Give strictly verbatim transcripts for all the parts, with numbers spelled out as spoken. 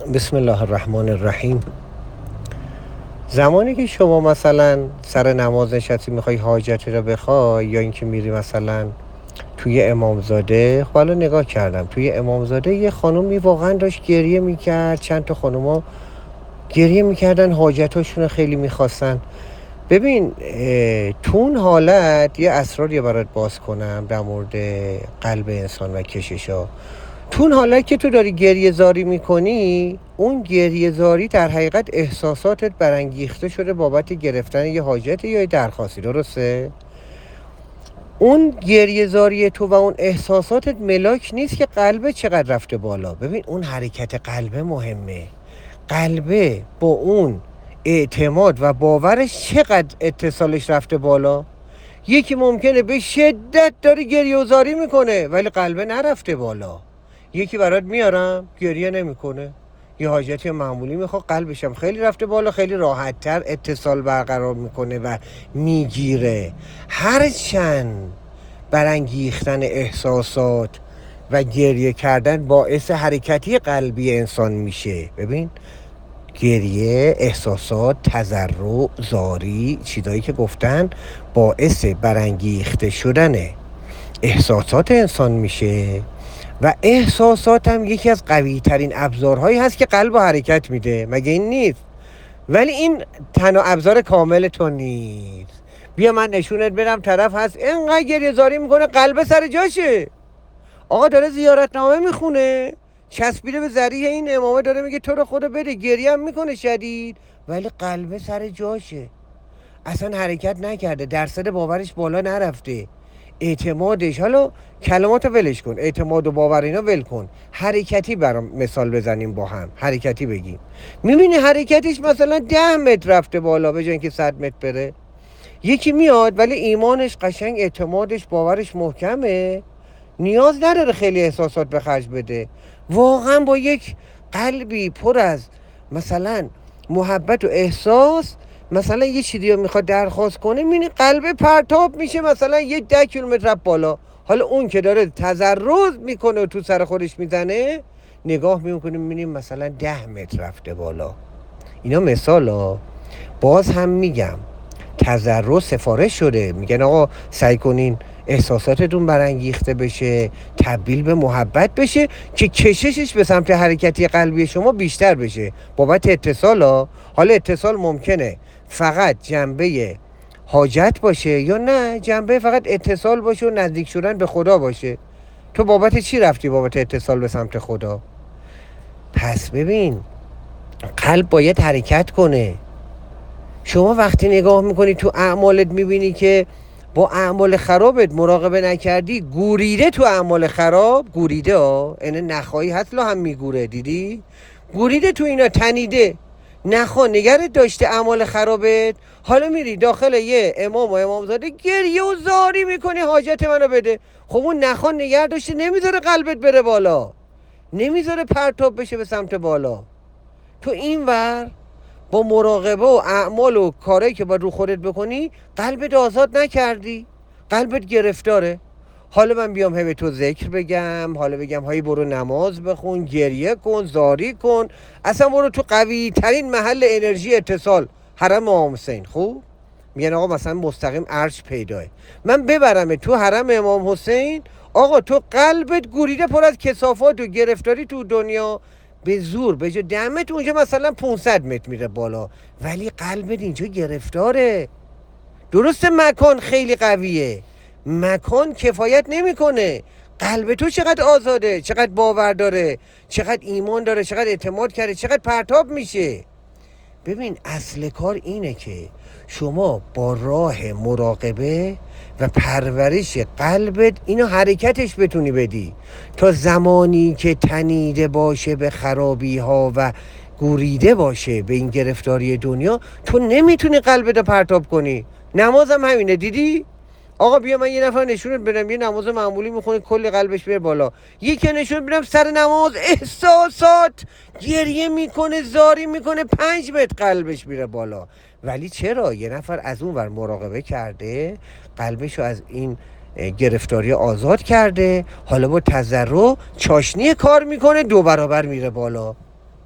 بسم الله الرحمن الرحیم. زمانی که شما مثلا سر نماز نشستی میخوای حاجتی رو بخوای، یا اینکه میری مثلا توی امامزاده، خب حالا نگاه کردم توی امامزاده یه خانومی واقعا داشت گریه میکرد، چند تا خانوما گریه میکردن، حاجتاشون رو خیلی میخواستن. ببین تو اون حالت یه اسراری برات باز کنم در مورد قلب انسان و کششا. تو اون حالت که تو داری گریه زاری میکنی، اون گریه زاری در حقیقت احساساتت برانگیخته شده بابت گرفتن یه حاجت یا یه درخواستی، درسته؟ اون گریه زاری تو و اون احساساتت ملاک نیست که قلبه چقدر رفته بالا. ببین اون حرکت قلبه مهمه. قلبه با اون اعتماد و باورش چقدر اتصالش رفته بالا. یکی ممکنه به شدت داره گریه و زاری میکنه ولی قلبه نرفته بالا. یکی برات میارم گریه نمیکنه، یه حاجتی معمولی میخواد، قلبش هم خیلی رفته بالا، خیلی راحت تر اتصال برقرار میکنه و میگیره. هرچند برانگیختن احساسات و گریه کردن باعث حرکتی قلبی انسان میشه. ببین گریه، احساسات، تضرع، زاری، چیزایی که گفتن باعث برانگیخته شدن احساسات انسان میشه و احساسات هم یکی از قوی ترین ابزارهایی هست که قلب و حرکت میده، مگه این نیست؟ ولی این تنها ابزار کامل تو نیست. بیا من نشونت بدم طرف هست اینقدر گریه زاری میکنه قلب سر جاشه. آقا داره زیارتنامه میخونه، چسبیده به ذریح این امامه، داره میگه تو رو خدا بده، گریه هم میکنه شدید ولی قلب سر جاشه، اصلا حرکت نکرده، درصد باورش بالا نرفته، اعتمادش، حالا کلماتو ولش کن، اعتماد و باور اینا ول کن، حرکتی برام مثال بزنیم با هم، حرکتی بگیم. میبینی حرکتش مثلا ده متر رفته بالا به جای اینکه صد متر بره. یکی میاد ولی ایمانش قشنگ، اعتمادش، باورش محکمه، نیاز نداره خیلی احساسات به خرج بده، واقعا با یک قلبی پر از مثلا محبت و احساس مثلا یه چیزی رو میخواد درخواست کنه، میبینی قلب پرتاب میشه مثلا یه ده کیلومتر بالا. حالا اون که داره تضرع میکنه و تو سر خودش میزنه، نگاه میکنیم میبینیم مثلا ده متر رفته بالا. اینا مثال ها. باز هم میگم تضرع سفارش شده، میگن آقا سعی کنین احساساتتون برانگیخته بشه، تبدیل به محبت بشه که کششش به سمت حرکتی قلبی شما بیشتر بشه بابت اتصال ها. حالا اتصال ممکنه فقط جنبه حاجت باشه یا نه جنبه فقط اتصال باشه و نزدیک شدن به خدا باشه. تو بابت چی رفتی بابت اتصال به سمت خدا؟ پس ببین قلب باید حرکت کنه. شما وقتی نگاه میکنی تو اعمالت میبینی که با اعمال خرابت مراقبه نکردی، گوریده تو اعمال خراب، گوریده ها اینه نخواهی هست لا هم میگوره، دیدی؟ گوریده تو اینا، تنیده، نخوا نگرت داشته اعمال خرابت، حالا میری داخل یه امام و امامزاده گریه و زاری میکنی حاجت منو بده. خب اون نخوا نگر داشته، نمیذاره قلبت بره بالا، نمیذاره پرتاب بشه به سمت بالا. تو این ور با مراقبه و اعمال و کارهایی که باید رو خودت بکنی قلبت آزاد نکردی، قلبت گرفتاره. حالا من بیام هی به تو ذکر بگم، حالا بگم هی برو نماز بخون، گریه کن، زاری کن، اصلا برو تو قوی ترین محل انرژی اتصال، حرم امام حسین. خوب میگن آقا مثلا مستقیم عرش پیداه، من ببرم تو حرم امام حسین، آقا تو قلبت گوریده پر از کثافات و گرفتاری تو دنیا، به زور به جا دمت اونجا مثلا پانصد متر میره بالا ولی قلبت اینجا گرفتاره. درسته مکان خیلی قویه، مکان کفایت نمیکنه، قلب تو چقدر آزاده، چقدر باور داره، چقدر ایمان داره، چقدر اعتماد کرده، چقدر پرتاب میشه. ببین اصل کار اینه که شما با راه مراقبه و پرورش قلبت اینو حرکتش بتونی بدی، تا زمانی که تنیده باشه به خرابی ها و گوریده باشه به این گرفتاری دنیا، تو نمیتونی قلبت رو پرتاب کنی. نمازم همینه، دیدی؟ آقا بیا من یه نفر نشونت بدم یه نماز معمولی میخونه کلی قلبش بره بالا، یکی نشون بدم سر نماز احساسات گریه میکنه، زاری میکنه، پنج متر قلبش میره بالا. ولی چرا؟ یه نفر از اون ور مراقبه کرده، قلبشو از این گرفتاری آزاد کرده، حالا با تضرع چاشنی کار میکنه، دو برابر میره بالا.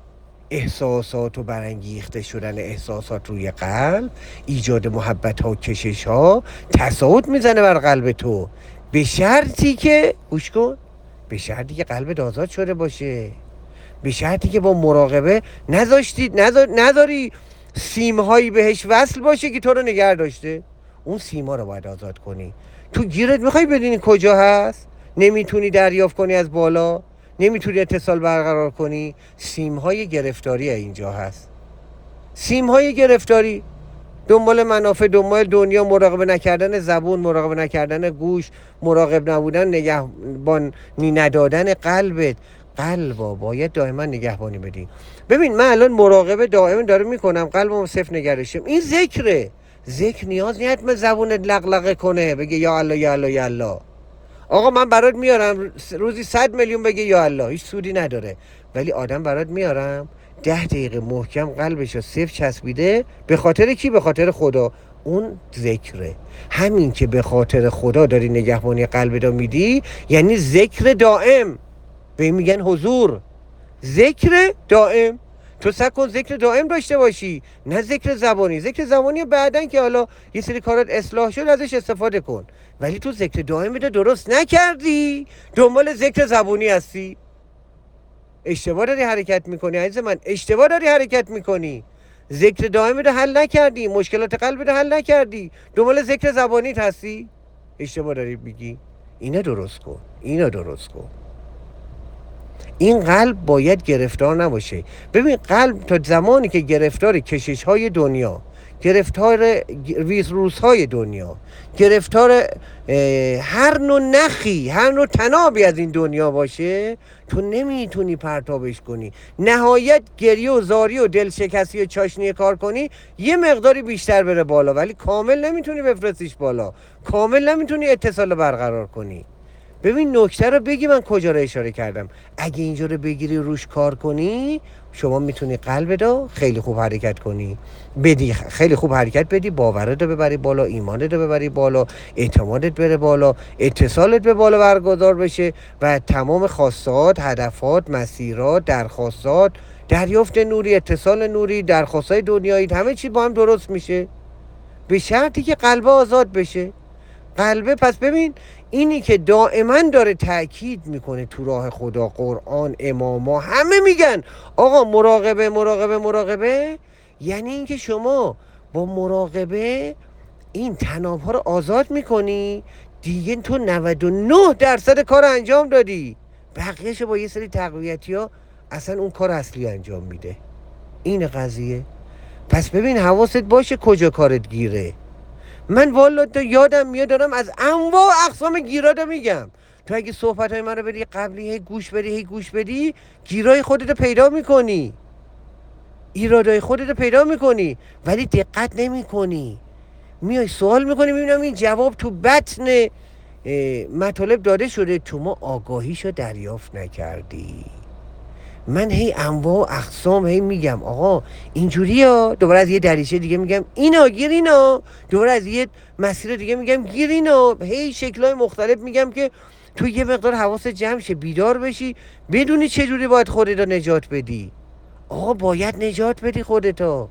احساسات و برانگیخته شدن احساسات روی قلب، ایجاد محبت ها و کشش ها تصاعد میزنه بر قلب تو، به شرطی که گوش کن، به شرطی که قلبت آزاد شده باشه، به شرطی که با مراقبه نذاشتی نداری سیمهایی بهش وصل باشه که تو رو نگه داشته. اون سیما رو باید آزاد کنی. تو گیرت میخوای بدونی کجا هست، نمیتونی دریافت کنی از بالا، نمیتونی اتصال برقرار کنی، سیمهای گرفتاری اینجا هست. سیمهای گرفتاری دنبال منافع، دنبال دنیا، مراقبه نکردن زبون، مراقبه نکردن گوش، مراقب نبودن، نگهبانی ندادن قلبت. قلبا باید دائما نگهبانی بدی. ببین من الان مراقبه دائما دارم میکنم، قلبم صفر نگرشم، این ذکره. ذکر نیاز نیست من زبونت لغلقه کنه بگه یا الله یا الله یا الله. آقا من برات میارم روزی صد میلیون بگه یا الله، هیچ سودی نداره. ولی آدم برات میارم ده دقیقه محکم قلبشو صفر چسبیده، به خاطر کی؟ به خاطر خدا. اون ذکره. همین که به خاطر خدا داری نگهبانی قلبت رو میدی یعنی ذکر دائم، به میگن حضور. ذکر دائم. تو سعی کن ذکر دائم داشته باشی، نه ذکر زبانی. ذکر زبانی بعدن که حالا یه سری کارات اصلاح شد ازش استفاده کن، ولی تو ذکر دائم رو درست نکردی، دنبال ذکر زبانی هستی. اشتباه داری حرکت میکنی عزیز من، اشتباه داری حرکت میکنی. ذکر دائم رو حل نکردی، مشکلات قلب رو حل نکردی، دنبال ذکر زبانیت هستی. اشتباه داری میگی. اینا درست کن، اینا درست کن. این قلب باید گرفتار نباشه. ببین قلب تا زمانی که گرفتار کشش های دنیا، گرفتار ویروس های دنیا، گرفتار هر نوع نخی، هر نوع تنابی از این دنیا باشه، تو نمیتونی پرتابش کنی. نهایت گریه و زاری و دلشکستی و چاشنی کار کنی یه مقداری بیشتر بره بالا، ولی کامل نمیتونی بفرستیش بالا، کامل نمیتونی اتصال برقرار کنی. ببین نکته رو بگی من کجا رو اشاره کردم. اگه اینجا رو بگیری روش کار کنی، شما میتونی قلبت رو خیلی خوب حرکت کنی بدی، خیلی خوب حرکت بدی، باورت رو ببری بالا، ایمانت رو ببری بالا، اعتمادت بره بالا، اتصالت به بالا برگزار بشه و تمام خواستات، هدفات، مسیرات، درخواستات، دریافت نوری، اتصال نوری، درخواستای دنیایی، همه چی با هم درست میشه، به شرطی که قلب آزاد بشه. قلبه. پس ببین اینی که دائما داره تأکید میکنه تو راه خدا، قرآن، اماما همه میگن آقا مراقبه مراقبه مراقبه، یعنی اینکه شما با مراقبه این تناب ها رو آزاد میکنی دیگه. تو نود و نه درصد کار انجام دادی، بقیهش با یه سری تقویتی ها اصلا اون کار اصلی انجام میده. این قضیه. پس ببین حواست باشه کجا کارت گیره. من والا تو یادم میاد دارم از انواع اقسام گیرادا میگم. تو اگه صحبت های من رو بری قبلی هی گوش بدی هی گوش بدی گیرای خودت پیدا میکنی، ایرادای خودت پیدا میکنی، ولی دقت نمی کنی. میای سوال میکنی میبینم این جواب تو بطن مطالب داده شده، تو ما آگاهیشو دریافت نکردی. من هی انواع و اقسام هی میگم آقا اینجوری ها، دوباره از یه دریچه دیگه میگم اینا گیر اینا، دوباره از یه مسیر دیگه میگم گیر اینا، هی شکلهای مختلف میگم که تو یه مقدار حواست جمع شه، بیدار بشی، بدونی چجوری باید خودت رو نجات بدی. آقا باید نجات بدی خودتو.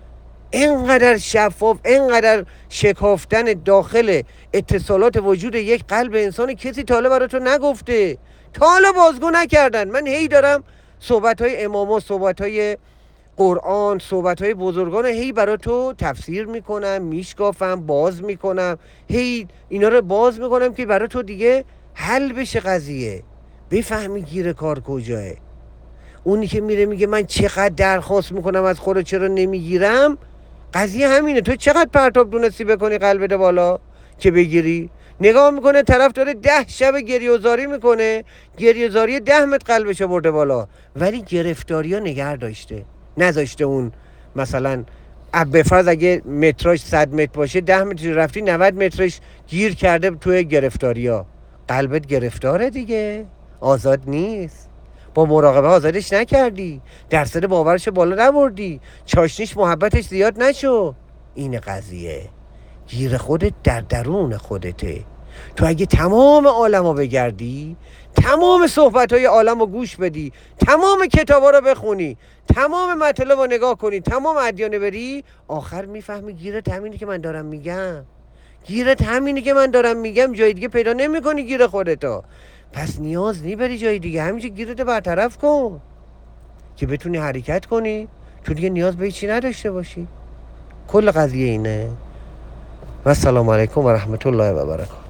اینقدر شفاف، اینقدر شکافتن داخل اتصالات وجود یک قلب انسان کسی تا حالا برای تو نگفته، تا حالا بازگو نکردن. من هی دارم صحبت های اماما، صحبت های قرآن، صحبت های بزرگان هی برای تو تفسیر میکنم، میشکافم، باز میکنم، هی اینا رو باز میکنم که برای تو دیگه حل بشه قضیه، بفهمی گیر کار کجاه. اونی که میره میگه من چقدر درخواست میکنم از خدا چرا نمیگیرم، قضیه همینه. تو چقدر پرتاب دونستی بکنی قلبت بالا که بگیری؟ نگاه میکنه طرف داره ده شب گریه و زاری میکنه، گریه زاری ده متر قلبشو برده بالا، ولی گرفتاری ها نگر داشته، نذاشته اون مثلا به فرض اگه متراش صد متر باشه، ده متر رفتی نود مترش گیر کرده توی گرفتاری ها. قلبت گرفتاره دیگه، آزاد نیست. با مراقبه آزادش نکردی، درصد باورش بالا نبردی، چاشنیش محبتش زیاد نشو. این قضیه. گیر خودت در درون خودته. تو اگه تمام عالمو بگردی تمام صحبت های عالم رو گوش بدی، تمام کتاب ها رو بخونی، تمام مطالب رو نگاه کنی، تمام ادیان بری، آخر میفهمی گیرت همینی که من دارم میگم. گیرت همینی که من دارم میگم، جای دیگه پیدا نمیکنی گیر خودتا. پس نیاز نی بری جای دیگه، همینجا گیرت برطرف کن که بتونی حرکت کنی، چون دیگه نیاز به چی نداشته باشی. کل قضیه اینه. و السلام علیکم و رحمت الله و برکاته.